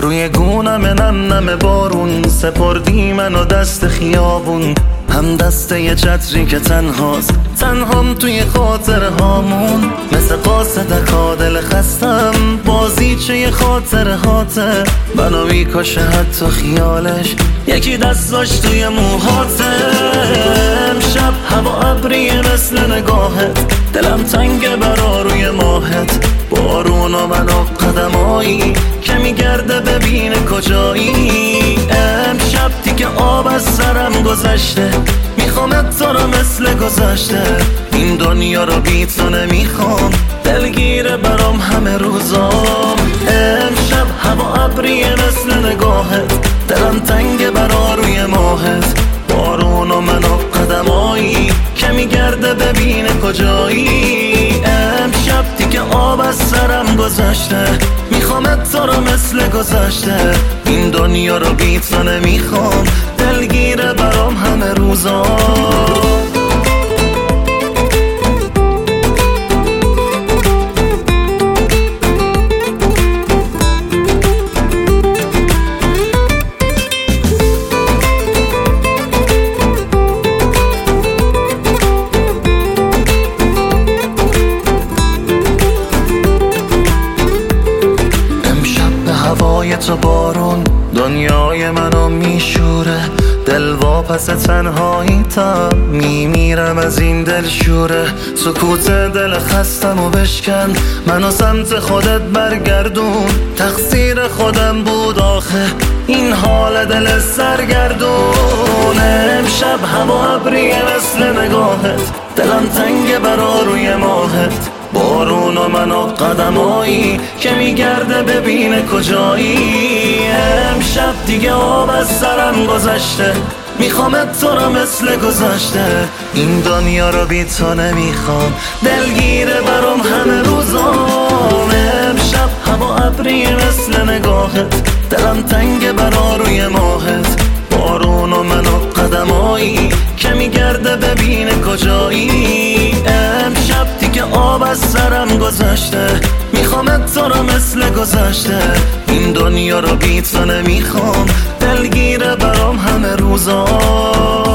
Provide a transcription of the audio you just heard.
روی گونم نم نم بارون سپردی منو دست خیابون، هم دسته یه چتری که تنهاست، تنهام توی خاطر هامون. مثل قاصد کادل خستم بازیچه یه خاطر هاته، منو میکشه حتی خیالش یکی دستاش توی موهاته. امشب هوا ابریه مثل نگاهت، دلم تنگه برا روی ماهت. بارون و منو قدمایی که میگرده ببینه کجایی. امشب دیگه آب از سرم گذشته، میخوامت تو رو مثل گذشته. این دنیا رو بی تو نمیخوام، دلگیره برام همه روزام. امشب هوا ابریه مثل نگاهت، دلم تنگه برا روی ماهت. بارون و منو قدمایی که میگرده ببینه کجایی. امشب دیگه آب از سرم گذشته، میخوامت تو رو مثل گذشته. این دنیا رو بی تو نمیخوام، دلگیره برام همه روزام. هوای تو بارون دنیای منو میشوره، دل واپس تنهایی تا میمیرم از این دل شوره. سکوت دل خستم و بشکن، منو سمت خودت برگردون. تقصیر خودم بود آخه این حال دل سرگردون. امشب هوا ابریه مثل نگاهت، دلم تنگه برا روی ماهت. بارون و منو قدمایی که میگرده ببینه کجایی. امشب دیگه آب از سرم گذشته، میخوامت تو رو مثل گذشته. این دنیا رو بی تو نمیخوام، دلگیره برام همه روزام. امشب هوا ابریه مثل نگاهت، دلم تنگه برا روی ماهت. بارون و منو قدمایی که میگرده ببینه کجایی. امشب دیگه آب از سرم گذشته، میخوامت تو رو مثل گذشته. این دنیا رو بی تو نمیخوام، دلگیره برام همه روزا.